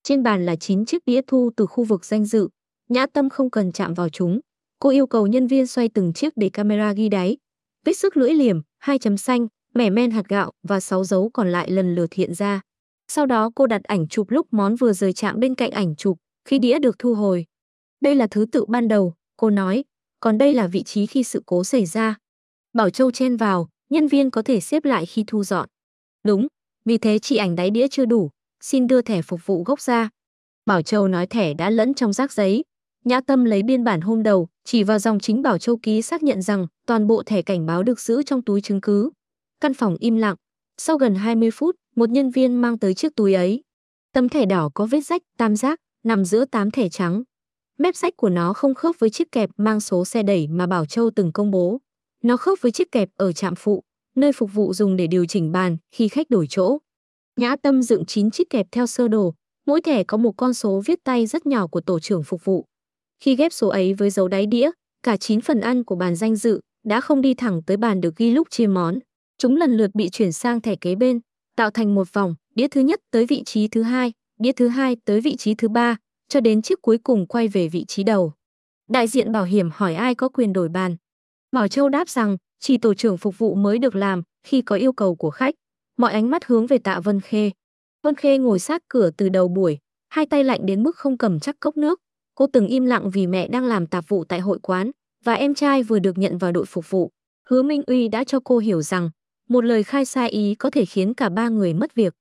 Trên bàn là 9 chiếc đĩa thu từ khu vực danh dự. Nhã Tâm không cần chạm vào chúng. Cô yêu cầu nhân viên xoay từng chiếc để camera ghi đáy. Vết xước lưỡi liềm, 2 chấm xanh, mẻ men hạt gạo và 6 dấu còn lại lần lượt hiện ra. Sau đó cô đặt ảnh chụp lúc món vừa rời chạm bên cạnh ảnh chụp, khi đĩa được thu hồi. Đây là thứ tự ban đầu, cô nói, còn đây là vị trí khi sự cố xảy ra. Bảo Châu chen vào, nhân viên có thể xếp lại khi thu dọn. Đúng, vì thế chị ảnh đáy đĩa chưa đủ, xin đưa thẻ phục vụ gốc ra. Bảo Châu nói thẻ đã lẫn trong rác giấy. Nhã Tâm lấy biên bản hôm đầu, chỉ vào dòng chính Bảo Châu ký xác nhận rằng toàn bộ thẻ cảnh báo được giữ trong túi chứng cứ. Căn phòng im lặng. Sau gần 20 phút, một nhân viên mang tới chiếc túi ấy. Tấm thẻ đỏ có vết rách tam giác, nằm giữa 8 thẻ trắng. Mép rách của nó không khớp với chiếc kẹp mang số xe đẩy mà Bảo Châu từng công bố. Nó khớp với chiếc kẹp ở trạm phụ, nơi phục vụ dùng để điều chỉnh bàn khi khách đổi chỗ. Nhã Tâm dựng 9 chiếc kẹp theo sơ đồ, mỗi thẻ có một con số viết tay rất nhỏ của tổ trưởng phục vụ. Khi ghép số ấy với dấu đáy đĩa, cả 9 phần ăn của bàn danh dự đã không đi thẳng tới bàn được ghi lúc chia món. Chúng lần lượt bị chuyển sang thẻ kế bên, tạo thành một vòng, đĩa thứ nhất tới vị trí thứ hai, đĩa thứ hai tới vị trí thứ ba, cho đến chiếc cuối cùng quay về vị trí đầu. Đại diện bảo hiểm hỏi ai có quyền đổi bàn. Bảo Châu đáp rằng chỉ tổ trưởng phục vụ mới được làm khi có yêu cầu của khách. Mọi ánh mắt hướng về Tạ Vân Khê. Vân Khê ngồi sát cửa từ đầu buổi, hai tay lạnh đến mức không cầm chắc cốc nước. Cô từng im lặng vì mẹ đang làm tạp vụ tại hội quán và em trai vừa được nhận vào đội phục vụ. Hứa Minh Uy đã cho cô hiểu rằng một lời khai sai ý có thể khiến cả ba người mất việc.